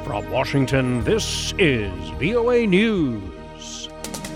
From Washington, this is VOA News.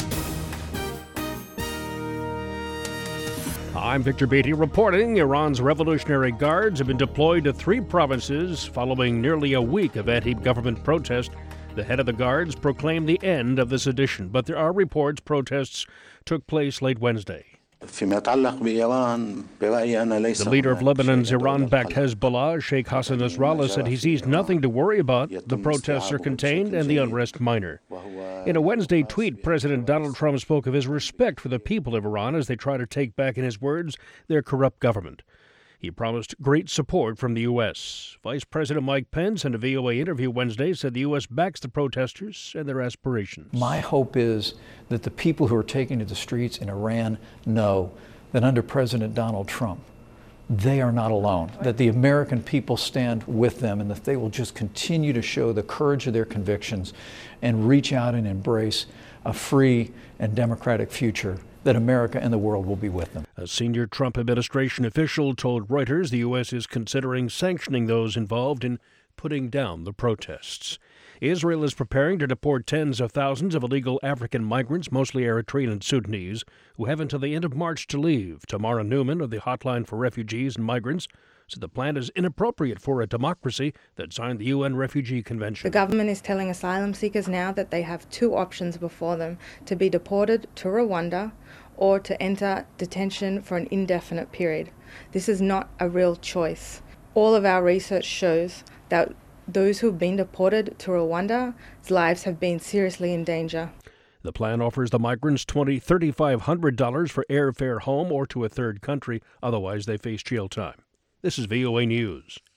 I'm Victor Beatty reporting Iran's Revolutionary Guards have been deployed to 3 provinces following nearly a week of anti-government protest. The head of the Guards proclaimed the end of the sedition, but there are reports protests took place late Wednesday. The leader of Lebanon's Iran-backed Hezbollah, Sheikh Hassan Nasrallah, said he sees nothing to worry about. The protests are contained and the unrest minor. In a Wednesday tweet, President Donald Trump spoke of his respect for the people of Iran as they try to take back, in his words, their corrupt government. He promised great support from the U.S. Vice President Mike Pence, in a VOA interview Wednesday, said the U.S. backs the protesters and their aspirations. My hope is that the people who are taking to the streets in Iran know that under President Donald Trump, they are not alone, that the American people stand with them, and that they will just continue to show the courage of their convictions and reach out and embrace a free and democratic future, that America and the world will be with them. A senior Trump administration official told Reuters the U.S. is considering sanctioning those involved in putting down the protests. Israel is preparing to deport tens of thousands of illegal African migrants, mostly Eritrean and Sudanese, who have until the end of March to leave. Tamara Newman of the Hotline for Refugees and Migrants said the plan is inappropriate for a democracy that signed the UN Refugee Convention. The government is telling asylum seekers now that they have 2 options before them: to be deported to Rwanda or to enter detention for an indefinite period. This is not a real choice. All of our research shows that those who have been deported to Rwanda's lives have been seriously in danger. The plan offers the migrants $3,500 for airfare home or to a third country. Otherwise, they face jail time. This is VOA News.